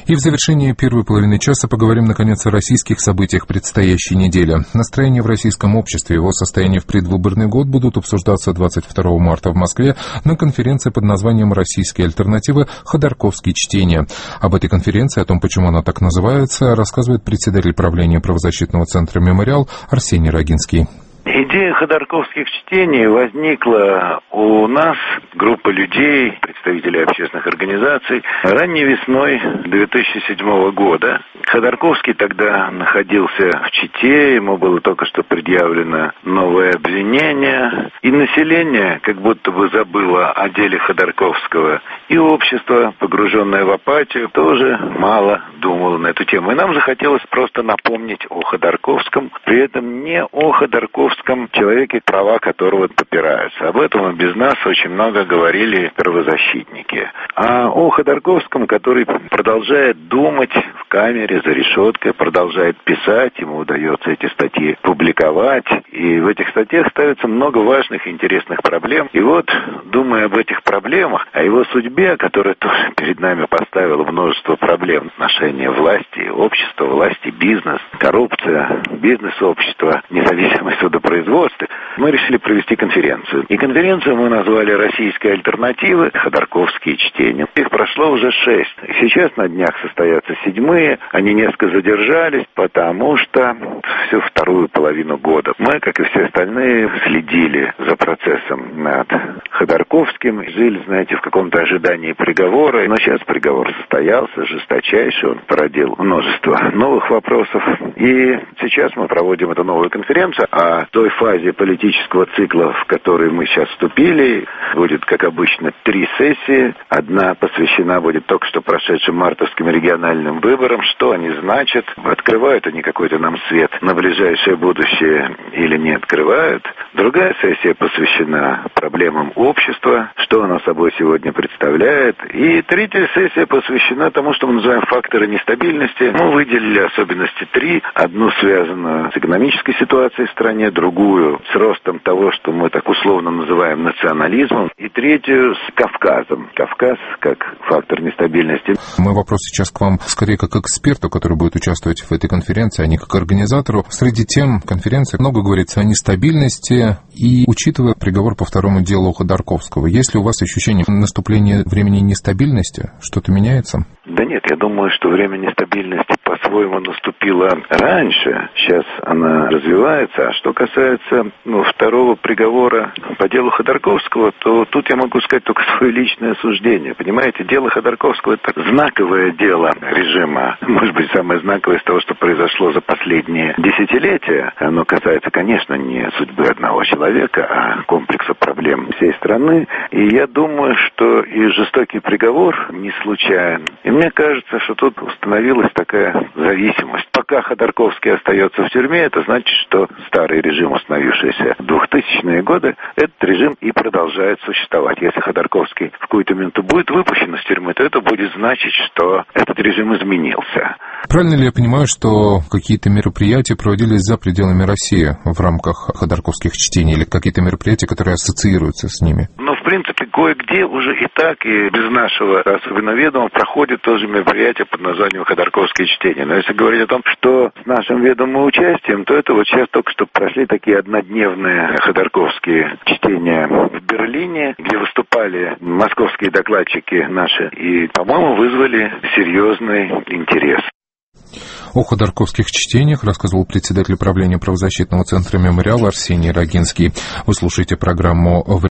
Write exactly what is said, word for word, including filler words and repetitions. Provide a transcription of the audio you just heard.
И в завершении первой половины часа поговорим, наконец, о российских событиях предстоящей недели. Настроение в российском обществе и его состояние в предвыборный год будут обсуждаться двадцать второго марта в Москве на конференции под названием «Российские альтернативы. Ходорковские чтения». Об этой конференции, о том, почему она так называется, рассказывает председатель правления правозащитного центра «Мемориал» Арсений Рогинский. Идея ходорковских чтений возникла у нас, группа людей, представителей общественных организаций, ранней весной две тысячи седьмого года. Ходорковский тогда находился в Чите, ему было только что предъявлено новое обвинение, и население как будто бы забыло о деле Ходорковского, и общество, погруженное в апатию, тоже мало думало на эту тему. И нам захотелось просто напомнить о Ходорковском, при этом не о Ходорковском человеке, права которого попираются. Об этом и без нас очень много говорили правозащитники. А о Ходорковском, который продолжает думать в камере за решеткой, продолжает писать, ему удается эти статьи публиковать, и в этих статьях ставится много важных и интересных проблем. И вот, думая об этих проблемах, о его судьбе, которая тоже перед нами поставила множество проблем, отношения власти и общества, власти, бизнес, коррупция, бизнес-общество, независимость судопроизводства, мы решили провести конференцию. И конференцию мы назвали «Российские альтернативы. Ходорковские чтения». Их прошло уже шесть. Сейчас на днях состоятся седьмые. Они несколько задержались, потому что всю вторую половину года мы, как и все остальные, следили за процессом над Ходорковским. Жили, знаете, в каком-то ожидании приговора. Но сейчас приговор состоялся, жесточайший. Он породил множество новых вопросов. И сейчас мы проводим эту новую конференцию. А в той фазе политического цикла, в который мы сейчас вступили, будет, как обычно, три сессии. Одна посвящена будет только что прошедшим мартовским региональным выборам. Что они значат? Открывают они какой-то нам свет на ближайшее будущее или не открывают? Другая сессия посвящена проблемам общества, что оно собой сегодня представляет. И третья сессия посвящена тому, что мы называем факторы нестабильности. Мы выделили особенности три. Одну связанную с экономической ситуацией в стране, другую с ростом того, что мы так условно называем национализмом, и третью с Кавказом. Кавказ как фактор нестабильности. Мой вопрос сейчас к вам скорее как эксперту, который будет участвовать в этой конференции, а не как организатору. Среди тем конференции много говорится о нестабильности, и учитывая приговор по второму делу Ходорковского, есть ли у вас ощущение наступления времени нестабильности? Что-то меняется? Да нет, я думаю, что время нестабильности по-своему наступило раньше. Сейчас она развивается. А что касается ну, второго приговора по делу Ходорковского, то тут я могу сказать только свое личное суждение. Понимаете, дело Ходорковского – это знаковое дело режима. Может быть, самое знаковое из того, что произошло за последние десятилетия. Оно касается, конечно, не судьбы одного человека, а комплекса проблем всей страны. И я думаю, что и жестокий приговор не случайен. И мне кажется, что тут установилась такая зависимость. Пока Ходорковский остается в тюрьме, это значит, что старый режим, установившийся в двухтысячные годы, этот режим и продолжает существовать. Если Ходорковский в какую-то минуту будет выпущен из тюрьмы, то это будет значить, что этот режим изменился. Правильно ли я понимаю, что какие-то мероприятия проводились за пределами России в рамках ходорковских чтений или какие-то мероприятия, которые ассоциируются с ними? Ну, в принципе, кое-где уже и так, и без нашего особенного ведома проходит тоже мероприятие под названием «Ходорковские чтения». Но если говорить о том, что с нашим ведомым участием, то это вот сейчас только что прошли такие однодневные ходорковские чтения в Берлине, где выступали московские докладчики наши и, по-моему, вызвали серьезный интерес. О ходорковских чтениях рассказывал председатель правления правозащитного центра «Мемориал» Арсений Рогинский. Вы слушаете программу